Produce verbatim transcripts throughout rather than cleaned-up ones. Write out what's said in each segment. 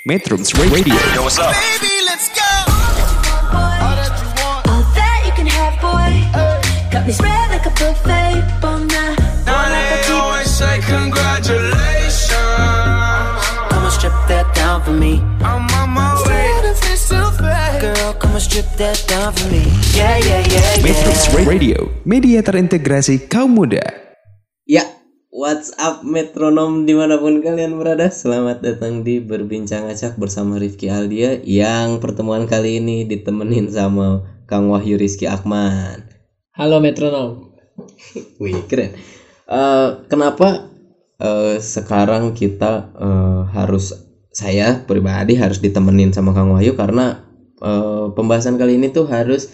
Metrums Radio. Yo, what's up? Baby, let's go. All that you want, all that you can have, boy. Got me spread like a buffet, bon night. Now they always say congratulations. Come on, strip that down for me. I'm on my way. Girl, come on, strip that down for me. Yeah, yeah, yeah, Metrums yeah. Radio, media terintegrasi kaum muda. Ya, what's up metronom dimanapun kalian berada. Selamat datang di Berbincang Acak bersama Rifki Aldia. Yang pertemuan kali ini ditemenin sama Kang Wahyu Rizky Akman. Halo metronom. Wih, keren. Uh, kenapa uh, sekarang kita uh, harus, saya pribadi harus ditemenin sama Kang Wahyu. Karena uh, pembahasan kali ini tuh harus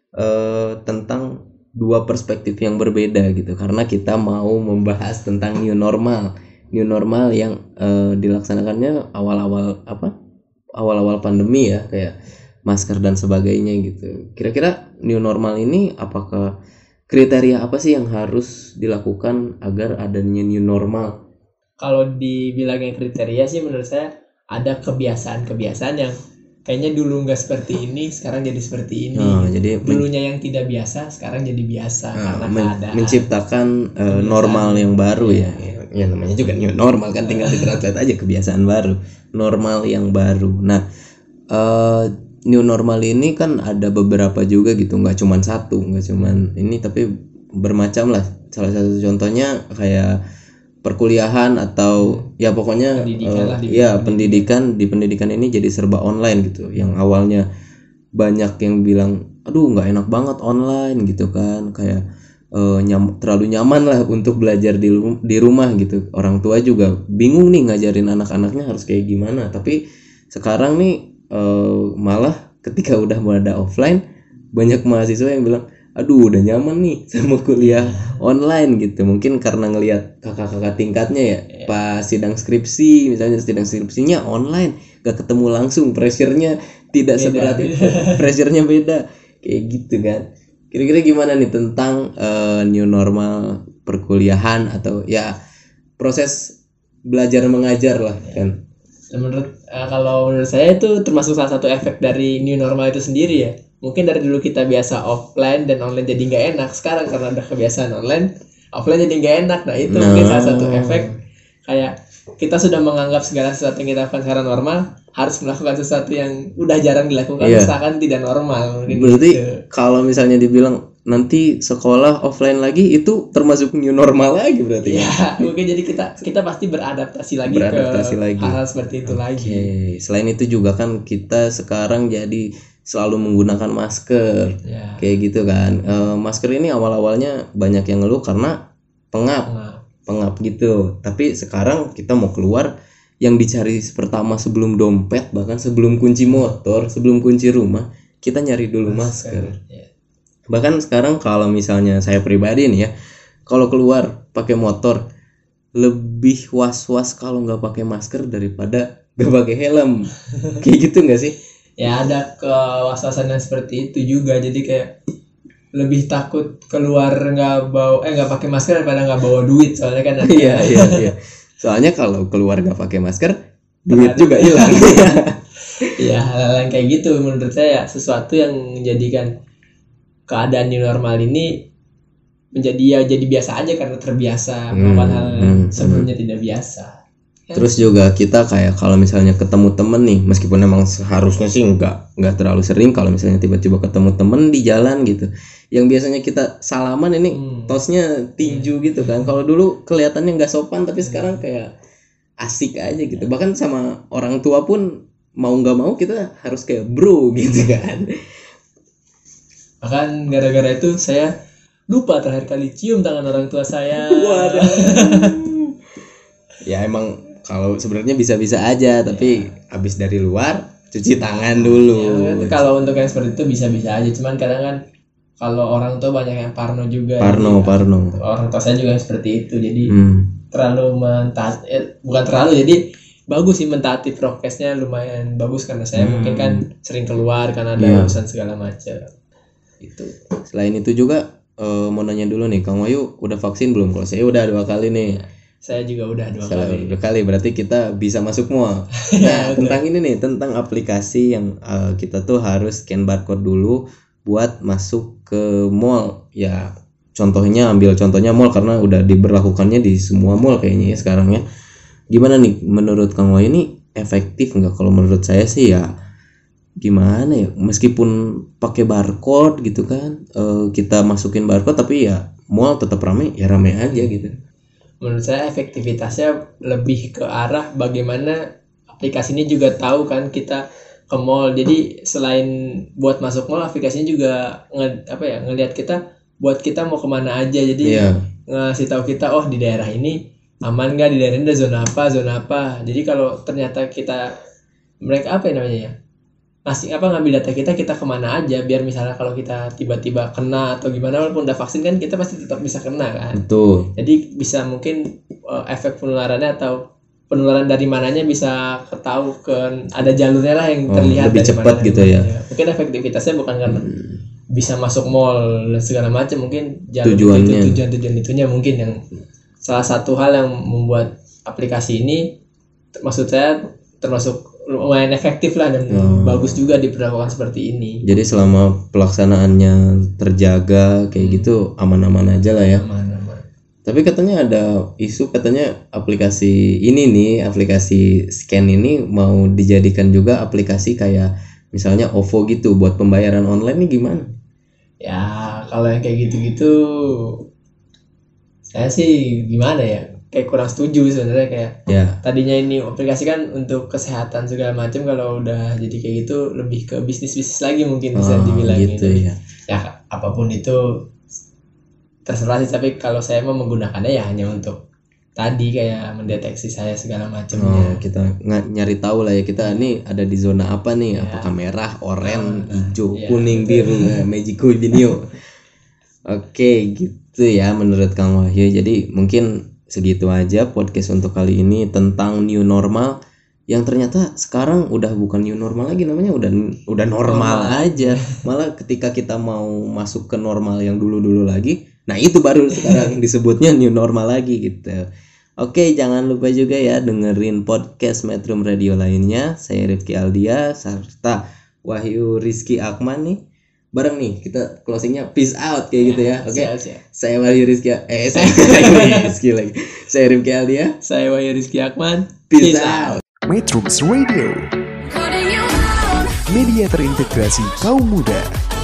uh, tentang dua perspektif yang berbeda gitu, karena kita mau membahas tentang new normal new normal yang uh, dilaksanakannya awal-awal apa awal-awal pandemi ya, kayak masker dan sebagainya gitu. Kira-kira new normal ini apakah kriteria apa sih yang harus dilakukan agar adanya new normal? Kalau dibilangnya kriteria sih menurut saya ada kebiasaan-kebiasaan yang kayaknya dulu nggak seperti ini, sekarang jadi seperti ini. Oh, jadi dulunya yang tidak biasa, sekarang jadi biasa uh, karena men- keadaan. menciptakan uh, normal yang baru ya. ya. Ya namanya juga new normal kan, tinggal ditranslate aja kebiasaan baru, normal yang baru. Nah, uh, new normal ini kan ada beberapa juga gitu, nggak cuma satu, nggak cuma ini tapi bermacam lah. Salah satu contohnya kayak perkuliahan atau ya pokoknya Pendidikan uh, lah, di ya pendidikan. pendidikan di pendidikan ini jadi serba online gitu. Yang awalnya banyak yang bilang aduh nggak enak banget online gitu kan, kayak uh, nyam, terlalu nyaman lah untuk belajar di di rumah gitu. Orang tua juga bingung nih ngajarin anak-anaknya harus kayak gimana. Tapi sekarang nih uh, malah ketika udah mau ada offline, banyak mahasiswa yang bilang aduh udah nyaman nih sama kuliah online gitu. Mungkin karena ngelihat kakak-kakak tingkatnya ya, Yeah. pas sidang skripsi misalnya, sidang skripsinya online, gak ketemu langsung, pressure-nya tidak Beda, seberat beda. itu. Pressure-nya beda kayak gitu kan. Kira-kira gimana nih tentang uh, new normal perkuliahan atau ya proses belajar mengajar lah kan? Dan menurut eh, kalau menurut saya itu termasuk salah satu efek dari new normal itu sendiri ya. Mungkin dari dulu kita biasa offline dan online jadi nggak enak. Sekarang karena ada kebiasaan online, offline jadi nggak enak. Nah itu mungkin salah satu efek, kayak kita sudah menganggap segala sesuatu yang kita lakukan secara normal harus melakukan sesuatu yang udah jarang dilakukan, Iya. seakan tidak normal. Mungkin Berarti gitu. kalau misalnya dibilang nanti sekolah offline lagi, itu termasuk new normal lagi berarti Ya, ya? mungkin jadi kita kita pasti beradaptasi lagi Beradaptasi ke lagi. hal-hal seperti itu lagi. Oke, selain itu juga kan kita sekarang jadi selalu menggunakan masker, Ya. kayak gitu kan. E, masker ini awal-awalnya banyak yang ngeluh karena pengap, Nah, pengap gitu. Tapi sekarang kita mau keluar, yang dicari pertama sebelum dompet, bahkan sebelum kunci motor, sebelum kunci rumah, kita nyari dulu masker. ya. Bahkan sekarang kalau misalnya saya pribadi nih ya, kalau keluar pakai motor lebih was-was kalau nggak pakai masker daripada nggak pakai helm. Kayak gitu nggak sih? Ya ada kewasasan yang seperti itu juga, jadi kayak lebih takut keluar nggak bawa eh nggak pakai masker daripada nggak bawa duit, soalnya kan ada Iya iya iya. Soalnya kalau keluar nggak pakai masker, duit juga hilang. ya hal-hal yang kayak gitu menurut saya sesuatu yang menjadikan keadaan new normal ini menjadi ya jadi biasa aja karena terbiasa melakukan hal yang hmm, sebelumnya tidak biasa. Terus juga kita kayak kalau misalnya ketemu temen nih, meskipun emang seharusnya sih nggak nggak terlalu sering, kalau misalnya tiba-tiba ketemu temen di jalan gitu, yang biasanya kita salaman ini Hmm. tosnya tinju gitu kan. Kalau dulu kelihatannya nggak sopan, tapi sekarang kayak asik aja gitu. Bahkan sama orang tua pun mau nggak mau kita harus kayak bro gitu kan. Bahkan gara-gara itu saya lupa terakhir kali cium tangan orang tua saya. Waduh. Ya emang kalau sebenarnya bisa-bisa aja, tapi abis dari luar cuci tangan dulu. Ya, kan, kalau untuk yang seperti itu bisa-bisa aja, cuman kadang kan kalau orang tua banyak yang parno juga. Parno, jadi, parno. Orang tua saya juga seperti itu, jadi Hmm. terlalu mentaati, eh, bukan terlalu, jadi bagus sih mentaati prokesnya, lumayan bagus karena saya Hmm. mungkin kan sering keluar karena ada Iya. urusan segala macam. Itu. Selain itu juga eh, mau nanya dulu nih, Kang Wahyu udah vaksin belum? Kalau saya udah dua kali nih. Saya juga udah dua Salah kali. dua kali berarti kita bisa masuk mall. Nah, tentang ini nih, tentang aplikasi yang uh, kita tuh harus scan barcode dulu buat masuk ke mall. Ya, contohnya ambil contohnya mall karena udah diberlakukannya di semua mall kayaknya ya sekarang ya. Gimana nih menurut Kang Wahyu ini efektif nggak? Kalau menurut saya sih ya gimana ya, meskipun pakai barcode gitu kan, uh, kita masukin barcode tapi ya mall tetap rame, ya rame aja gitu. Menurut saya efektivitasnya lebih ke arah bagaimana aplikasi ini juga tahu kan kita ke mall. Jadi selain buat masuk mall, aplikasinya juga nge, apa ya ngelihat kita buat kita mau kemana aja. Jadi Iya. ngasih tahu kita oh di daerah ini aman nggak, di daerah ini ada zona apa zona apa. Jadi kalau ternyata kita mereka apa ya namanya ya ngasih apa ngambil data kita kita kemana aja, biar misalnya kalau kita tiba-tiba kena atau gimana walaupun udah vaksin kan kita pasti tetap bisa kena kan. Betul. Jadi bisa mungkin uh, efek penularannya atau penularan dari mananya bisa ketahui ke ada jalurnya lah yang Oh, terlihat lebih dari cepat mana, gitu dari ya. mana. Mungkin efektivitasnya bukan karena bisa masuk mall dan segala macam, mungkin jalur Tujuannya. itu tujuan-tujuan itunya mungkin yang salah satu hal yang membuat aplikasi ini t- maksud saya termasuk lumayan efektif lah dan Oh. bagus juga diperlakukan seperti ini. Jadi selama pelaksanaannya terjaga kayak gitu aman-aman aja lah ya. Aman-aman. Tapi katanya ada isu katanya aplikasi ini nih, aplikasi scan ini mau dijadikan juga aplikasi kayak misalnya O V O gitu buat pembayaran online nih gimana? Ya kalau yang kayak gitu-gitu saya sih gimana ya, kayak kurang setuju sebenarnya. Kayak Ya, tadinya ini aplikasi kan untuk kesehatan segala macam, kalau udah jadi kayak gitu lebih ke bisnis-bisnis lagi mungkin bisa oh, dibilang gitu ya. ya apapun itu terserah sih, tapi kalau saya mau menggunakannya ya hanya untuk tadi kayak mendeteksi saya segala Oh, macamnya. kita ng- nyari tahu lah ya kita nih ada di zona apa nih, Ya. apakah merah, oranye, Nah, hijau, iya, kuning, betul. biru, ya, magico, binio. Oke, gitu ya menurut Kang Wahyu. Jadi mungkin segitu aja podcast untuk kali ini tentang new normal yang ternyata sekarang udah bukan new normal lagi, namanya udah udah normal, Normal. aja. Malah ketika kita mau masuk ke normal yang dulu-dulu lagi, nah itu baru sekarang disebutnya new normal lagi gitu. Oke, jangan lupa juga ya dengerin podcast Metro Radio lainnya. Saya Rifki Aldia serta Wahyu Rizky Akman nih. Bareng nih kita closingnya peace out kayak gitu ya. Oke. Siap, siap. Saya Wahyu Rizky eh saya saya Rizky lagi. Saya Rifki Aldia. Saya Wahyu Rizky Akman. Peace out. Metro Radio, Calling you out. media terintegrasi kaum muda.